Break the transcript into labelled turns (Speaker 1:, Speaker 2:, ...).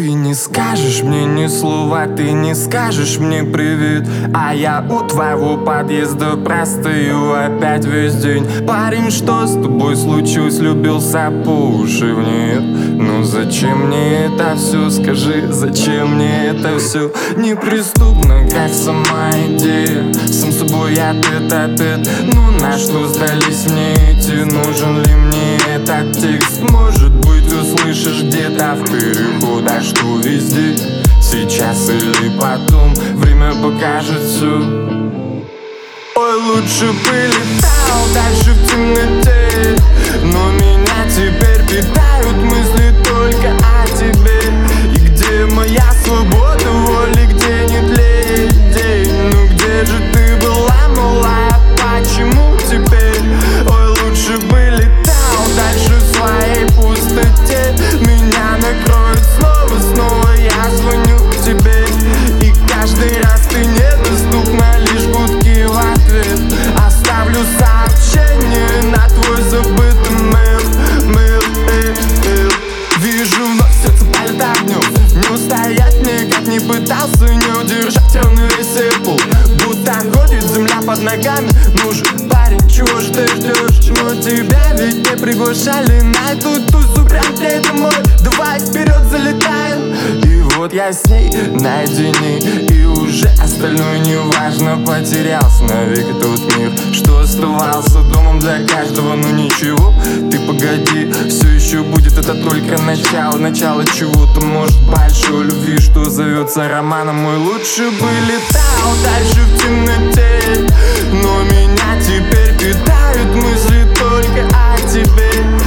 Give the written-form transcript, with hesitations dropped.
Speaker 1: Ты не скажешь мне ни слова, ты не скажешь мне привет, а я у твоего подъезда простою опять весь день. Парень, что с тобой случилось? Любился по уши в нее. Ну зачем мне это все? Скажи, зачем мне это все? Неприступно, как сама идея, сам собой я тет-а-тет. Ну на что сдались мне эти? Нужен ли мне этот текст? Может быть, услышишь где-то в переходах, что везде, сейчас или потом, время покажет все. Ой, лучше бы летал дальше в темноте, но меня теперь питают мысли только о тебе. И где моя свобода воли, где не тлеет день? Ну где же ты была, малая, почему теперь? Ой, лучше бы летал дальше в своей пустоте. Меня накроет снова, я звоню тебе, и каждый раз ты недоступна, лишь гудки в ответ. Оставлю сообщение на твой забытый мейл. Вижу вновь сердце палит огнем, не устоять никак не пытался, не удержать равновесие пол, будто ходит земля под ногами. Ну же, парень, чего же ты ждешь? Чего тебя ведь не приглашали на эту тусу прям перед домой? Давай вперед залетаем. И вот я с ней наедине, и уже остальное не важно. Потерялся навек тот мир, что оставался домом для каждого. Но ничего, ты погоди, все еще будет, это только начало. Начало чего-то, может, большой любви, что зовется романом. Мой лучше бы летал дальше в темноте, но меня теперь питают мысли только о тебе.